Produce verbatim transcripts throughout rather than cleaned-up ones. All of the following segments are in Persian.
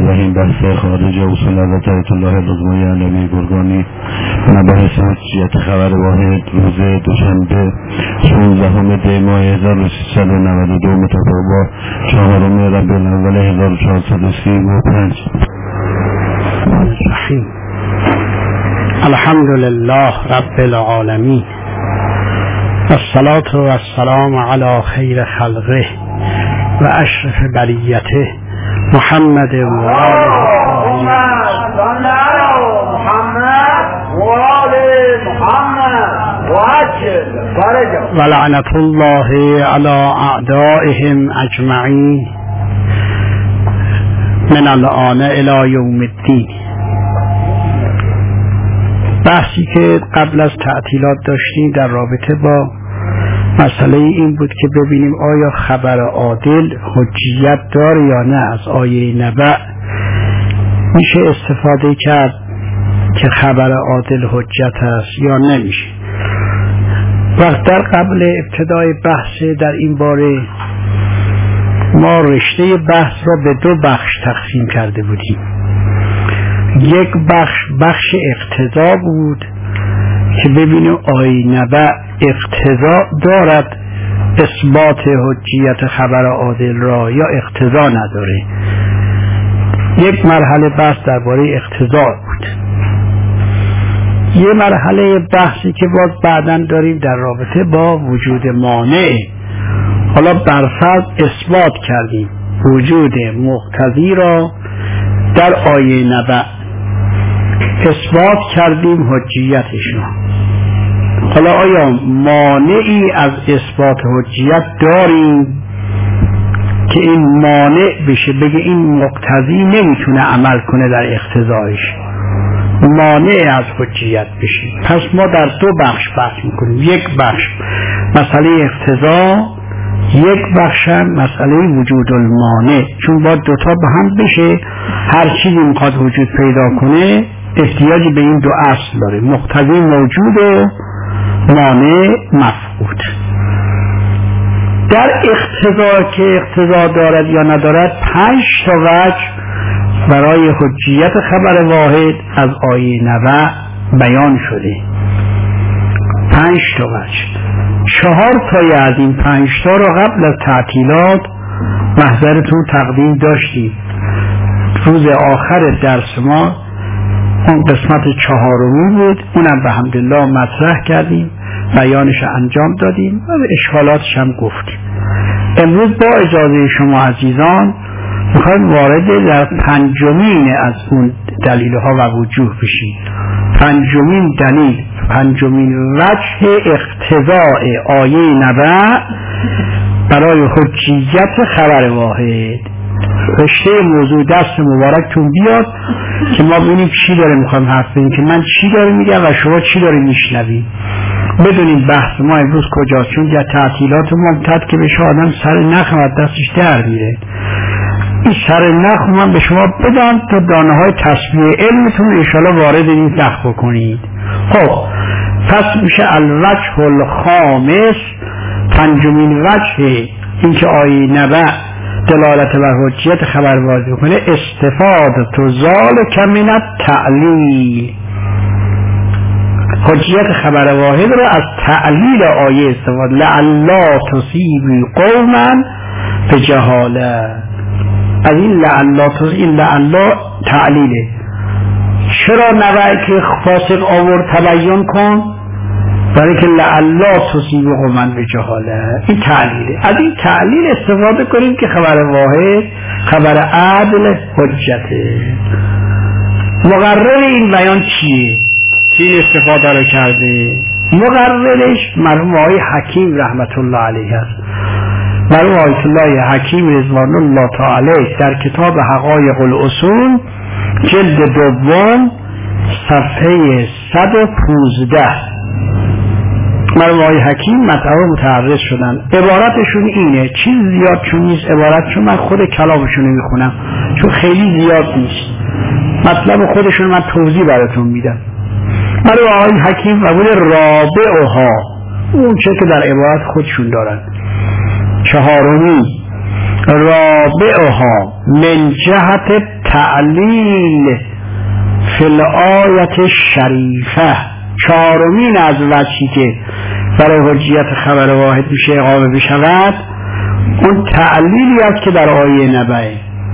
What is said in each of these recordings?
الرحیم. بحث خارج اصول حضرت آیت الله العظمای علوی گرگانی، مباحث حجیت خبر واحد، روز دوشنبه شانزدهم دی ماه هزار و سیصد و نود و دو مطابق با چهارم ربیع الاول هزار و چهارصد و سی و پنج. الحمد لله رب العالمین، الصلاة والسلام علی خیر خلقه و اشرف بریته محمد و آله و لعنت الله علی اعدائهم اجمعین من الان الی یوم الدین. بحثی که قبل از تعطیلات داشتیم در رابطه با مسئله این بود که ببینیم آیا خبر عادل حجیت داره یا نه. از آیه نبأ میشه استفاده کرد که خبر عادل حجت است یا نمیشه. وقت در قبل ابتدای بحث در این باره ما رشته بحث را به دو بخش تقسیم کرده بودیم. یک بخش بخش اقتضا بود که ببینیم آیه نبأ اقتضا دارد اثبات حجیت خبر عادل را یا اقتضا نداره. یک مرحله بحث درباره اقتضا بود. یه مرحله بحثی که باز بعداً داریم در رابطه با وجود مانع. حالا برفرض اثبات کردیم وجود مقتضی را در آیه نبأ، اثبات کردیم حجیتش را. حالا آیا مانعی از اثبات حجیت داریم که این مانع بشه بگه این مقتضی نمیتونه عمل کنه در اقتضایش، مانع از حجیت بشه؟ پس ما در دو بخش بحث میکنیم. یک بخش مسئله اقتضا، یک بخش هم مسئله وجود المانع. چون با دوتا به هم بشه هر چیزی میخواد وجود پیدا کنه احتیاجی به این دو اصل داره، مقتضی موجود و مانع مفقود. در اقتضا که اقتضا دارد یا ندارد پنج تا وجه برای حجیت خبر واحد از آیه نبأ بیان شده. پنج تا وجه. چهار تایی از این پنج تا را قبل از تعطیلات محضرتون تقدیم داشتید. روز آخر درس ما اون قسمت چهارمی بود، اونم به حمدالله مطرح کردیم، بیانش انجام دادیم و به اشکالاتش هم گفتیم. امروز با اجازه شما عزیزان میخوایم وارد در پنجمین از اون دلیل ها و وجوه بشیم. پنجمین دلیل، پنجمین وجه اقتضاء آیه نبأ برای حجیت خبر واحد. رشته موضوع دست مبارکتون بیاد که ما ببینیم چی داره میخوایم حرف بزنیم، که من چی داره میگم و شما چی داره میشنوید. بدونیم بحث ما امروز کجاست. چون در تعطیلات ممتد که بشه آدم سر نخ و دستش در میره. این سر نخ من به شما بدم تا دانه های تصفیه علمتون انشاءالله وارد این نخ بکنید. خب پس میشه الوجه الخامس، پنجمین وجه اینکه آیه نبأ دلالت بر حجیت خبر واحد بکنه، استفاده تو ذالک من التعلیل. حجیت خبر واحد رو از تعلیل آیه استفاده. لعلا تصیبی قوما بجهاله. از این لعلا تصیبی، این لعلا تعلیله. چرا نبأ که فاسق آورد تبیین کن؟ برای که لعلا تصیب قوما بجهاله. این تعلیله. از این تعلیل استفاده کنیم که خبر واحد خبر عدل حجته. مقرر این بیان چیه؟ این استفاده رو کرده مقررش مرحوم آقای حکیم رحمت الله علیه است. مرحوم آیت الله حکیم رضوان الله تعالی در کتاب حقایق الاصول جلد دوم صفحه صد و پانزده مرحوم آقای حکیم مطلب متعرض شدن. عبارتشون اینه، چیز زیاد چون نیست عبارتشون، من خود کلامشون میخونم چون خیلی زیاد نیست، مطلب خودشون من توضیح براتون میدم. مرحوم آقای حکیم و بوده رابعها، اون چه که در عبارت خودشون دارن، چهارمی رابعها من جهت تعلیل فی الآیت شریفه، چهارمین از وجهی که برای حجیت خبر واحد میشه اقامه بشود اون تعلیلی است که در آیه نبعه.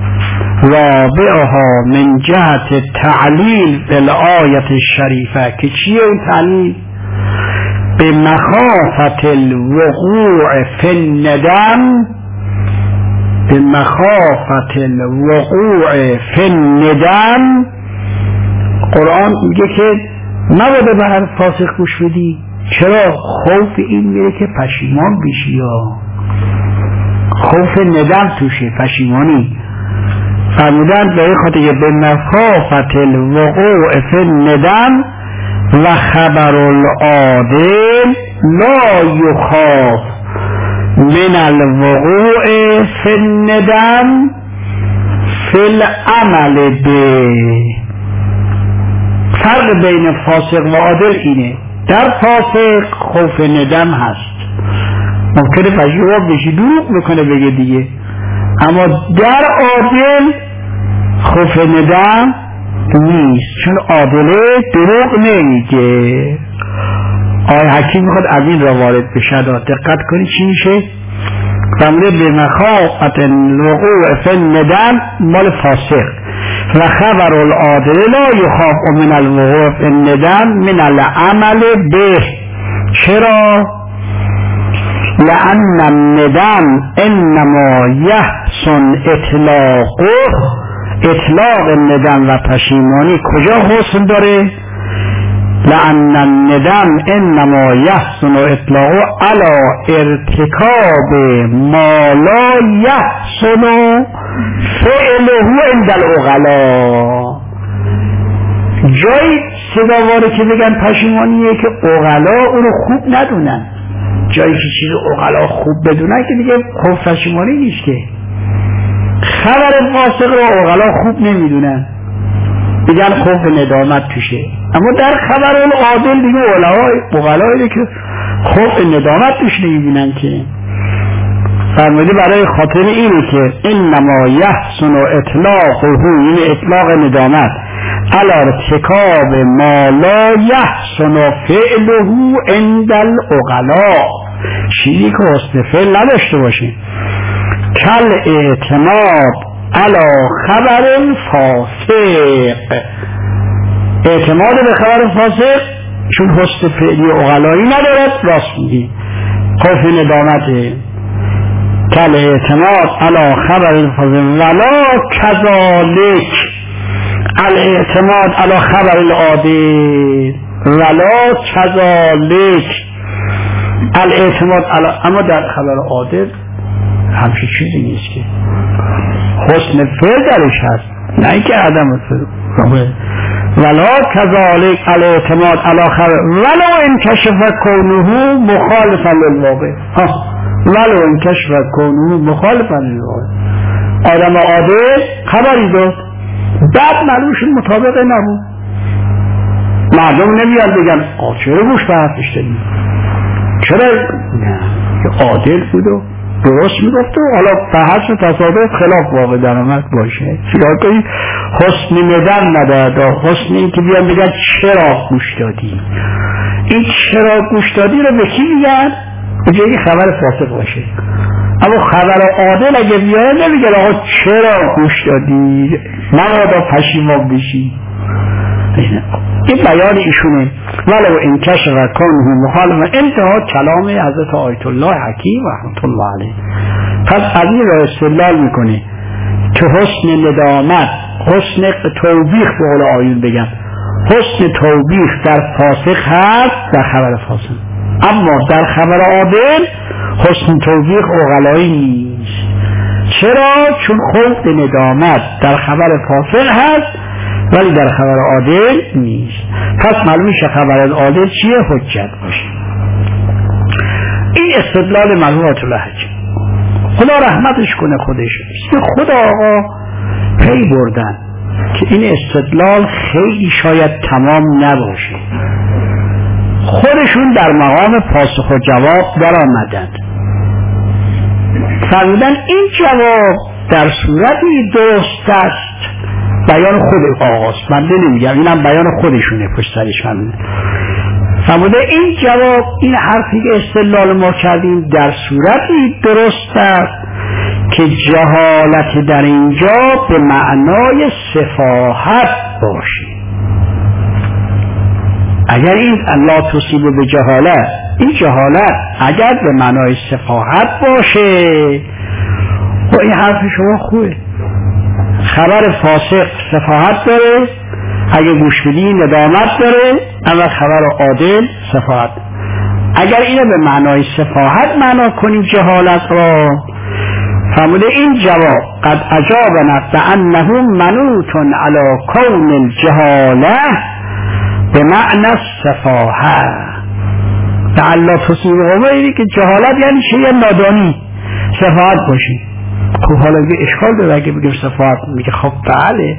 رابعها من جهت تعلیل فی الآیت شریفه، که چیه اون تعلیل؟ به مخافت الوقوع فی الندم، به مخافت الوقوع فی الندم. قرآن میگه که نباید به هر فاسق گوش بدی. چرا؟ خوف این میره که پشیمان بشی، یا خوف ندم توشه، پشیمانی. فرمودن به این خاطر به مخافت الوقوع فی الندم و خبر العادل لا یخاف من الوقوع فی الندم فی العمل به. فرق بین فاسق و عادل اینه، در فاسق خوف ندم هست، ممکنه پشیمان بشی، دروغ میکنه بگه دیگه، اما در عادل خوف ندم نیست، چون عادله دروغ نمیگه. آیه حکیم میخواد از این را وارد بشه، دقت کنی چی میشه؟ فرموده به مخافت الوقوع فی الندم مال فاسق و خبر العادل لا یخاف من الوقوع فی الندم من العمل به. چرا؟ لأن الندم انما یحسن اطلاقه، اطلاق الندم و پشیمانی کجا حسن داره؟ لأن الندم انما یحسن اطلاقه علی ارتکاب ما لا یحسن فعله عند العقلاء. جایی سزاواره که بگن پشیمانیه که عقلا اونو خوب ندونن، جایی که چیز عقلا خوب بدونن که دیگه خوب پشیمانی نیست. که خبر فاسق رو عقلا خوب نمیدونن، دیگه خوف ندامت توشه، اما در خبر العادل دیگه عقلایی که خوف ندامت توش نمیبینن. که فرموده برای خاطر اینه که انما یحسن اطلاقه، این اطلاق ندامت علی ارتکاب ما لا یحسن فعله عند العقلاء، چیزی که حسن فعل نداشته باشه، کل اعتماد علی خبر فاسق، اعتماد به خبر فاسق چون حسن فعلی عقلایی ندارد، راست میگی، خوف ندامته. کل اعتماد علی خبر فاسق ولا کذالک الاعتماد علی خبر العادل ولا کذالک الاعتماد علی. اما در خبر عادل همچین چیزی نیست که حسن فعل درش هست، نه اینکه عدم فعل. ولا کذالک الاعتماد علی خبر ولو انکشف کونه مخالفا للواقع، ولو انکشف کونه مخالفا للواقع. آدم عادل خبری داد بعد معلومش مطابق نبود، مردم نمیاد بگن آه چرا گوش به حرفش دادی، چرا؟ نه، عادل بود و درست میگفت و حالا به حسب تصادف خلاف واقع در آمد باشه. چرا که حسن ندم نداد، حسن این که بیان بگن چرا گوش دادی. این چرا گوش دادی رو به کی میگن؟ اونجایی خبر فاسق باشه. اما خبر عادل اگه بیان نمیگن آقا چرا گوش دادی، نباید پشیمان بشی. این بیان ایشونه. ولو انکشف کونه مخالفا، انتها کلام حضرت آیت الله حکیم رحمت الله علیه. پس از این را استدلال میکنه که حسن ندامت، حسن توبیخ به قول آیون بگم، حسن توبیخ در فاسق هست در خبر فاسق، اما در خبر عادل حسن توبیخ عقلایی نیست. چرا؟ چون خوف ندامت در خبر فاسق هست ولی در خبر عادل نیست. پس معلوم شه خبر عادل چیه؟ حجت باشه. این استدلال مرحوم آیت الله حکیم، خدا رحمتش کنه خودش، خدا آقا پی بردن که این استدلال خیلی شاید تمام نباشه، خودشون در مقام پاسخ و جواب در آمدند، فرمودن این جواب در صورتی درست است بیان خود آقاست، من نمیگم، اینم بیان خودشونه پشت سرش هم. فرموده این جواب، این حرفی که استدلال ما کردیم در صورتی درست است که جهالت در اینجا به معنای سفاهت باشه. اگر این لا تصیب به جهالت، این جهالت اگر به معنای سفاهت باشه، و این حرف شما خوبه، خبر فاسق سفاهت داره، اگه گوش بدی ندامت داره، اما خبر عادل سفاهت. اگر اینو به معنای سفاهت معنا کنیم جهالت را، فرموده این جواب قد اجابنا بانه منوط علی کون الجهاله به معنی السفاهه. تعالی تصیب قومه که جهالت یعنی چه؟ یه نادانی، سفاهت باشی. خب حالا یه اشکال داره اگه بگیم سفاهت، میگه خب بله،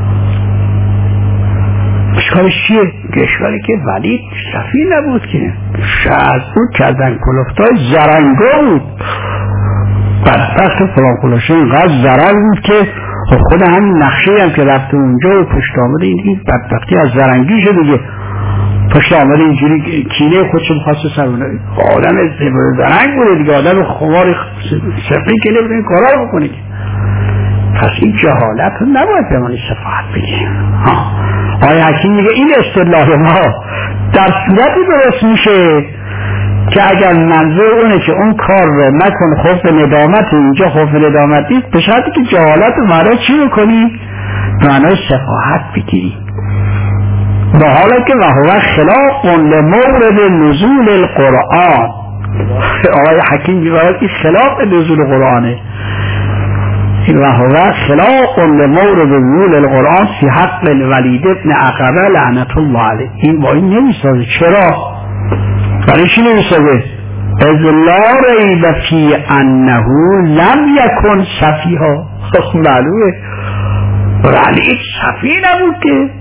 اشکالش چیه؟ اشکالی که ولید صفی نبود که شاید بود کردن کلفتای زرنگا بود، بدبخت فلان کلوشه اینقدر زرنگ بود که خود همین نقشه هم که رفته اونجا و پشت آمده این بدبختی از زرنگی شده دیگه، پشت آمده اینجوری کینه خودشو میخواست سرونه. آدم زرنگ بوده دیگه، آدم خوار صفی که نبوده این کارا رو بکنه. پس این جهالت رو نباید به من سفاهت بگیم. آقای حکیم میگه این اصطلاح ما در صورتی درست میشه که اگر منظور اونه که اون کار رو نکن خوف ندامت، اینجا خوف ندامت نیست، به شرطی که جهالت رو معنی چی بکنی؟ معنی سفاهت بگیری. و حالا که وهو خلاف لمورد نزول القرآن، آقای حکیم میگه این خلاف نزول قرآنه. وهو خلاف لمورد نزول القرآن فی حق الولید ابن عقبه لعنت الله علیه. این با این نمیسازه. چرا؟ برای چی نمیسازه؟ از لا ریب فی انه لم یکن سفیها. خب معلومه ولید سفی نبود که،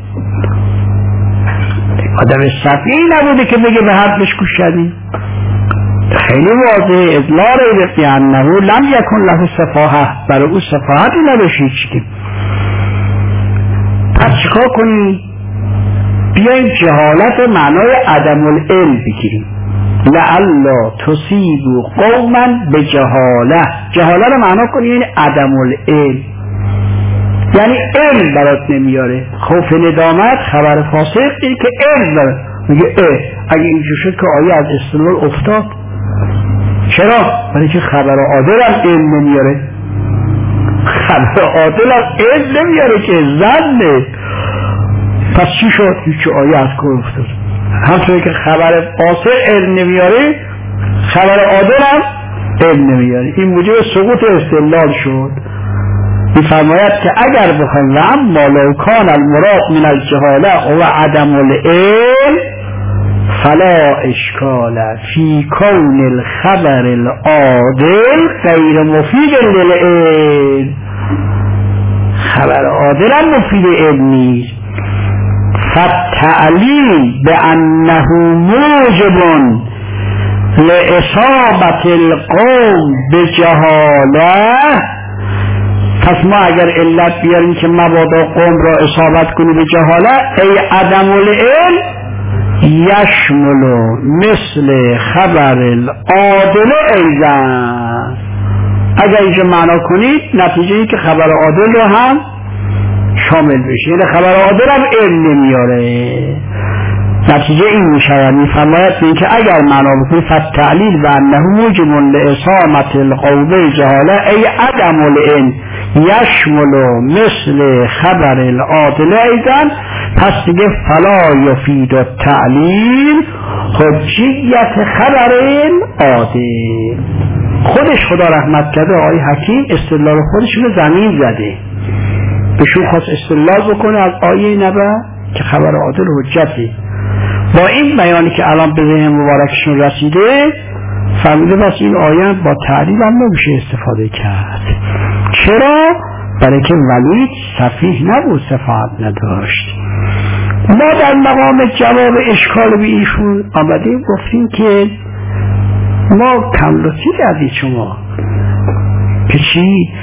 آدم سفی نبوده که بگه به حرفش گوش کردی. خیلی واضحه. از لا ریب فی انه لم یکن له سفاهه، برای او سفاهتی نداشت چی. پس چیکار کنی؟ بیاییم جهالت معنای عدم العلم بگیریم. لعلا تصیبوا قوما به جهاله. جهاله رو معنا کنی یعنی عدم العلم، یعنی علم برات نمیاره. خوف ندامت خبر فاسق این که علم داره. میگه اه اگه اینجور شد که آیه از استدلال افتاد. چرا؟ برای که خبر عادل هم علم نمیاره. خبر عادل هم علم نمیاره که زنه. پس چی شد؟ هیچ آیه از کار افتاد. همطوری که خبر فاسق علم نمیاره، خبر عادل هم علم نمیاره. این موجب سقوط استدلال شد. می‌فرماید که اگر بخوایم و اما لو کان المراد من الجهاله و عدم العلم فلا اشکال فی کون الخبر العادل غیر مفید للعلم. خبر عادل هم مفید علم نیست. فالتعلیل بأنه موجب لإصابة القوم بجهاله. پس ما اگر علت بیاریم که مبادا قوم را اصابت کنی به جهاله، ای عدم العلم یشمل مثل خبر العادل ایضا. اگر اینجا معنا کنید نتیجه ای که خبر عادل رو هم شامل بشه، یعنی خبر عادل هم علم نمیاره. نتیجه این میشه. میفرماید این که اگر معنا بکنید فالتعلیل بانه موجب لاصابت القوم جهاله ای عدم العلم یشمل مثل خبر العادل ایضا، پس دیگه فلا یفید التعلیل حجیت خبر العادل. خودش خدا رحمت کرده آقای حکیم استدلال خودشون رو زمین زده، بهشون خواست استدلال بکنه از آیه نبا که خبر عادل حجتی. با این بیانی که الان به ذهن مبارکشون رسیده فهمیده بس این آیه با تعلیل هم نمیشه استفاده کرد. چرا؟ برای که ولید سفیه نبود، سفاهت نداشت. ما در مقام جواب اشکال به ایشون آمدیم گفتیم که ما کم لطفی کردید شما که چی؟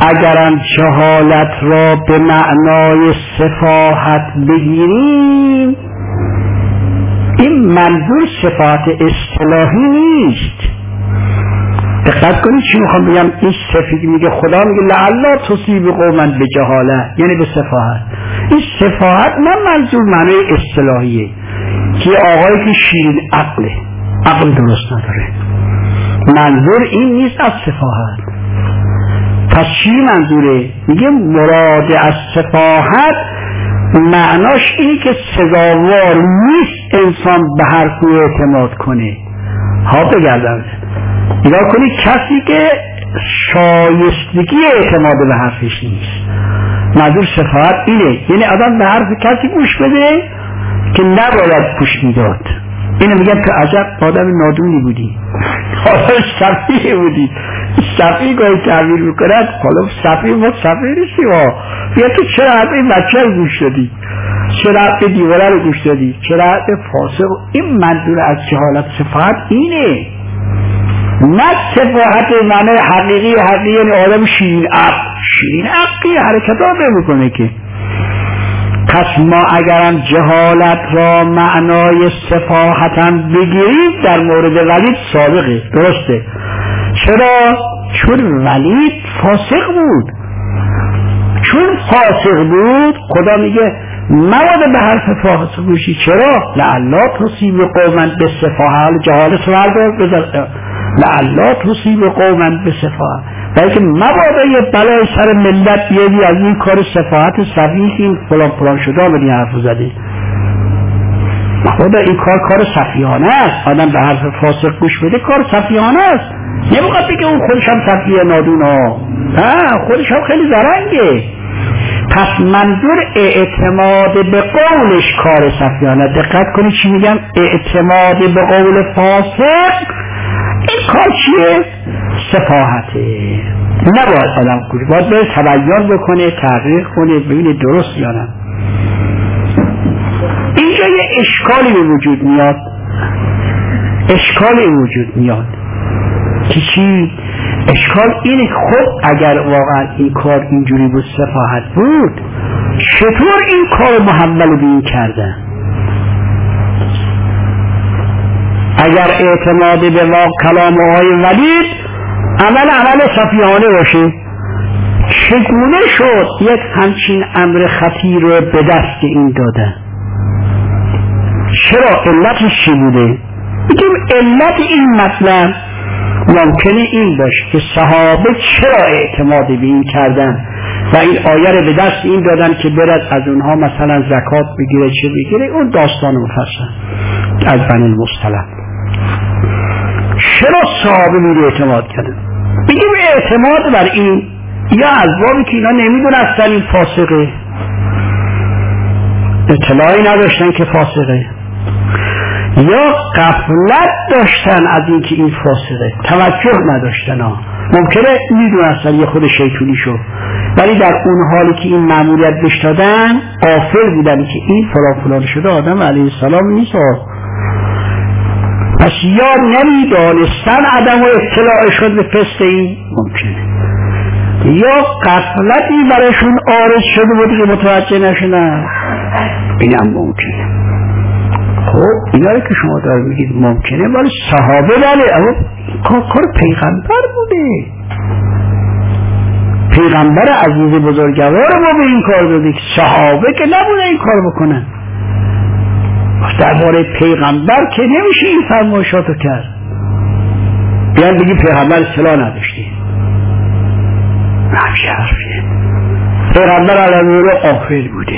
اگرم جهالت را به معنای سفاهت بگیریم، این منظور سفاهت اصطلاحی نیست. دقت کنید چی میخوام بگم. این سفید میگه خدا میگه لعلا تصیب قوما به جهاله، یعنی به سفاهت. این سفاهت نه منظور معنای اصطلاحیه که آقایی که شیرین عقله، عقل درست نداره، منظور این نیست از سفاهت. پس چی منظوره؟ میگه مراد از سفاهت معناش اینی که سزاوار نیست انسان به حرف او اعتماد کنه. ها بگردم نگاه کنید، کسی که شایستگی اعتماد به حرفش نیست، منظور سفاهت اینه، یعنی آدم به حرف کسی گوش بده که نباید گوش میداد. اینو میگم که عجب آدم نادونی بودی، حالا سفیه بودی. سفیه گاهی تعبیر میکند، حالا سفیه ما سفیه نیستیم ها. بیا تو چرا حرف این بچه رو گوش دادی، چرا حرف دیواره رو گوش دادی، چرا حرف فاسق. این منظور از جهالت سفاهت اینه، نه سفاهت معنی حقیقی حقیقی، یعنی آدم شیرین عقل، شیرین عقلی حرکت ها نمیکنه که. پس ما اگرم جهالت را معنای سفاهتم بگیریم در مورد ولید صادقه، درسته. چرا؟ چون ولید فاسق بود. چون فاسق بود خدا میگه مواد به حرف فاسق گوشی. چرا؟ لعلا تصیب قوما به سفاهت، جهالت رو بردار لعلا تصیب قوما به سفاهت، بلکه مبادا یه بلای سر ملت بیادی از این کار سفاهت سفیه این فلان فلان شده آمدی حرف زدی. مبادا این کار کار سفیهانه است. آدم به حرف فاسق گوش بده کار سفیهانه است. نمیخواد بگه اون خودش هم سفیه نادون ها، نه خودش هم خیلی زرنگه. پس منظور اعتماد به قولش کار سفیهانه. دقت کنید چی میگم، اعتماد به قول فاسق این کار چیه؟ سفاهته. نباید آدم کنه، باید باید تبیان بکنه، تحقیق کنه، ببینه درست یا نه. اینجا یه اشکالی به وجود میاد، اشکالی وجود میاد که چی؟ اشکال اینه که خب اگر واقعا این کار اینجوری بود سفاهت بود، چطور این کار محول به این کردن؟ اگر اعتماد به واقع کلام آقای ولید عمل عمل سفیهانه باشه، چگونه شد یک همچین امر خطیر رو به دست این دادن؟ چرا؟ علتش چی بوده؟ بگیم علت این مطلب ممکنه این باشه که صحابه چرا اعتماد به این کردن و این آیه رو به دست این دادن که برد از اونها مثلا زکات بگیره چه بگیره. اون داستان مفصل از بنی المصطلق. چرا صحابه میره اعتماد کردن؟ بگیم اعتماد بر این یا از بابی که اینا نمیدونستن این فاسقه، اطلاعی نداشتن که فاسقه، یا غفلت داشتن از این که این فاسقه، توجه نداشتن ها. ممکنه میدونستن یه خود شیطونی شد، ولی در اون حالی که این مأموریت بهش دادن غافل بودن که این فلان فلان شده آدم علیه السلام نیست. پس یا نمیدانستن عدم و اطلاع شد به پست این، ممکنه، یا غفلتی برایشون عارض شده بود که متوجه نشدن، اینم ممکنه. خب اینا رو که شما داره میگید ممکنه، ولی صحابه بله، اما کار پیغمبر بوده، پیغمبر عزیز بزرگوار ما به این کار داده، که صحابه که نبوده این کار بکنن. درباره پیغمبر که نمیشه این فرمایشاتو کرد. بیان بگی پیغمبر اصطلاح نداشتی، نمیشه حرفیه. پیغمبر علمه غافل بوده،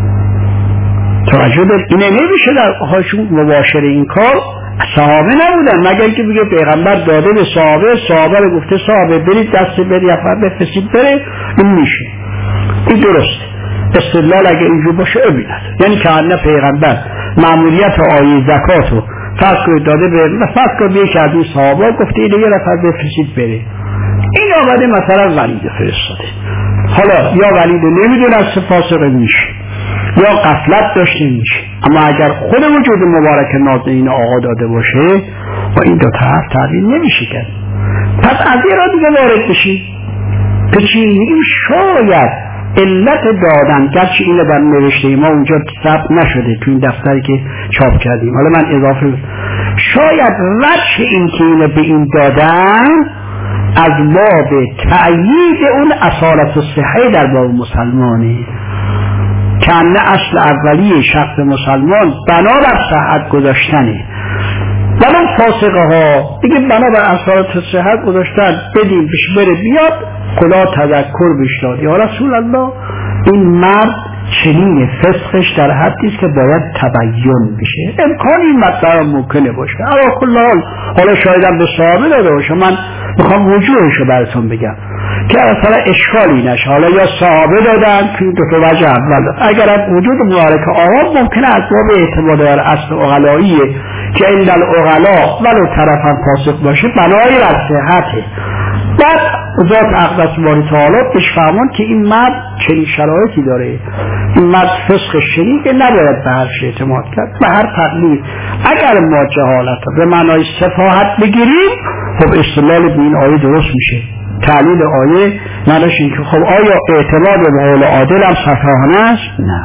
توجه دار. اینه نمیشه در هاشون مباشر این کار صحابه نبودن، مگر که بگه پیغمبر داده به صحابه، صحابه رو گفته صحابه برید دست بری یفر بفرستید بره، این میشه، این درسته. استدلال اگه اینجور باشه ابیند، یعنی که انه پیغمبر مأموریت آیه زکاتو فرض کنید داده به فرض کنید به کردی صحابه گفته اینو یه نفر بفرستید بره، این آمده مثلا ولید فرستاده. حالا یا ولید نمیدونه فاسق میشه یا غفلت داشته میشه، اما اگر خود وجود مبارک نازل این آقا داده باشه و این دو طرف تغییر نمیشه کرد. پس از این را دیگه وارد بشید، که چی میگیم شاید علت دادن، گرچه اینو در نوشته ما اونجا ثبت نشده تو این دفتری که چاپ کردیم، حالا من اضافه شاید وجه این که اینو به این دادن از باب تأیید اون اصالت الصحه در باب مسلمانی که انه اصل اولی شخص مسلمان بنابر صحت گذاشتنه، ولو فاسقه ها دیگه بنابر اصالت صحت گذاشتن بدیم بش بره بیاد خدا تذکر بش داد یا رسول الله این مرد چنین فسقش در حدی است که باید تبیین بشه. امکان این مطلب ممکنه باشه، اما کل حال حالا شایدم به صحابه داده باشه، من میخوام وجوهشو براتون بگم که اصلا اشکالی نشه. حالا یا صحابه دادن که دو تا وجه اول، اگر از وجود مبارک آقا ممکنه از باب اعتماد بر اصل اغلاییه که این دل اغلا ولو طرفا فاسق باشه بنای بر صحته. بعد ذات اقدس باری تعالی بهش فرمان که این مرد چنین شرایطی داره، این مرد فسق شدیده، نباید به هر شی اعتماد کرد به هر تقلید. اگر ما جهالت به معنای سفاهت بگیریم خب استدلال به این آیه درست میشه. تعلیل آیه معنیش این که خب آیا اعتماد به قول عادل هم سفاهانه است؟ نه،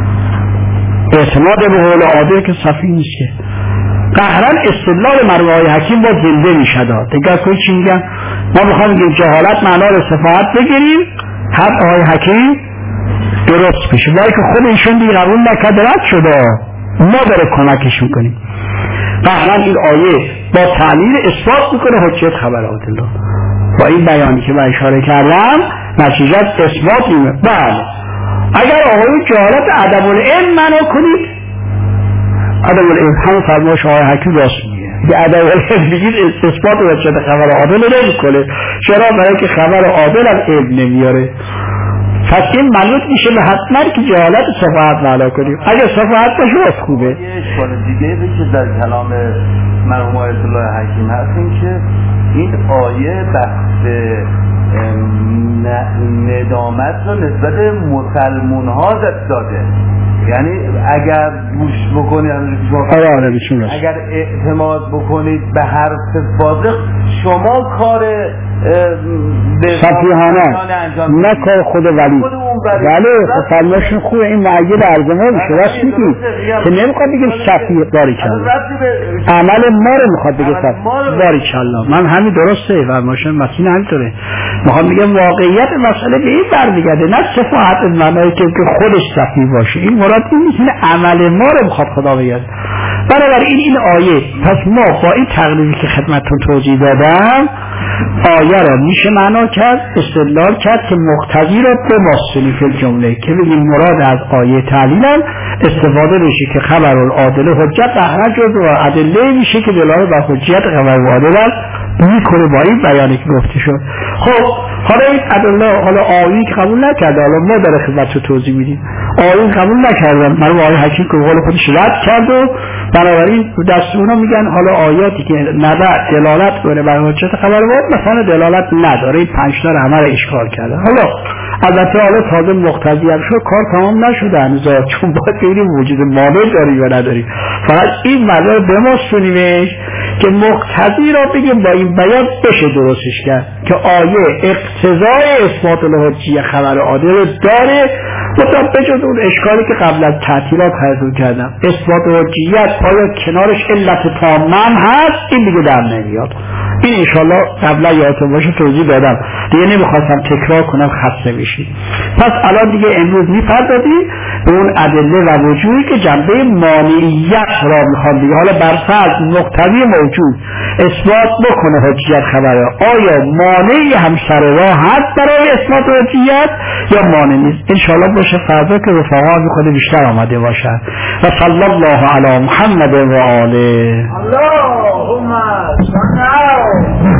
اعتماد به قول عادل که سفیه نیست که قهرن استدلال مرحوم آقای حکیم با زنده میشه داد. دیگه کوئی چی میگن؟ ما میخوام بگیم جهالت معنا رو صفات بگیریم، هر آقای حکیم درست بشه، ولی که خود ایشون دیگه قبول نکرده رد شده، ما داره کمکش میکنیم. قهرن این آیه با تعلیل اثبات میکنه حجیت خبر عادل با این بیانی که من اشاره کردم نتیجه اثبات میشه. بله اگر آقای جهالت ادب العلم منو کنید، ادب العلم همون فرمایش آقای حکیم راست میگه که ادب العلم بگید اثبات حجیت خبر عادل نمیکنه. چرا؟ برای که خبر عادل از علم نمیاره. پس این منوط میشه به حتما که جهالت صفحات معنا کنیم. اگر صفحات باشه از خوبه. یه اشکال دیگه که در کلام مرحوم آیت الله حکیم هست این که این آیه بحث ندامت رو نسبت مسلمون ها داده، یعنی اگر گوش بکنید اگر اعتماد بکنید به حرف صادق شما کار صفیحانه نه کار خود ولی بله فرمایشون خوبه، این معید ارزمه میشه راست میگی که نمیخواد بگیم صفیح باری کلا عمل ما رو میخواد بگه صفیح باری کلا. من همین درسته فرمایشون مسئله همینطوره، میخوام بگم واقعیت مسئله به این برمیگرده نه صفاحت معنایی که خودش صفیح باشه، این مراد این نیست، عمل ما رو میخواد خدا بگه. بنابراین این آیه پس ما با این تقریبی که خدمتتون توضیح دادم آیه را میشه معنا کرد استدلال کرد که مقتضی را به ماسلی فی جمله که بگیم مراد از آیه تعلیلم استفاده بشه که خبر العادل حجت احرج و ادله میشه که دلالت بر حجیت خبر العادل میکنه با این بیانی که گفته شد. خب حالا این ادله حالا آیه که قبول نکرده، حالا ما در خدمت توضیح میدیم آیه قبول نکردن، من آیه حکیم که قول خودش رد کرد و بنابراین دست اونا میگن حالا آیاتی که نبع دلالت کنه بر حجت خبر العادل مثلا دلالت نداره، این پنج تا همه رو اشکال کرده. حالا البته حالا تازه مقتضی هم شد کار تمام نشده هنوز، چون باید ببینیم وجود مانع داری یا نداری، فقط این معنی به ما سنیمش که مقتضی را بگیم با این بیان بشه درستش کرد که آیه اقتضای اثبات الحجیه خبر عادل داره، مثلا بجز اون اشکالی که قبل از تعطیلات حضور کردم اثبات حجیت آیا کنارش علت تامم هست این دیگه در نمیاد. این انشالله قبلا یادتون باشه توضیح دادم دیگه نمیخواستم تکرار کنم خسته بشید. پس الان دیگه امروز میپردازیم به اون ادله و وجوهی که جنبه مانعیت را میخوام دیگه حالا برفرض مقتضی موجود اثبات بکنه حجیت خبره، آیا مانعی هم سر راه هست برای اثبات حجیت یا مانع نیست؟ انشالله باشه فردا که رفقا بخواد بیشتر آمده باشن. و صلی الله علی محمد و آله. اللهم صل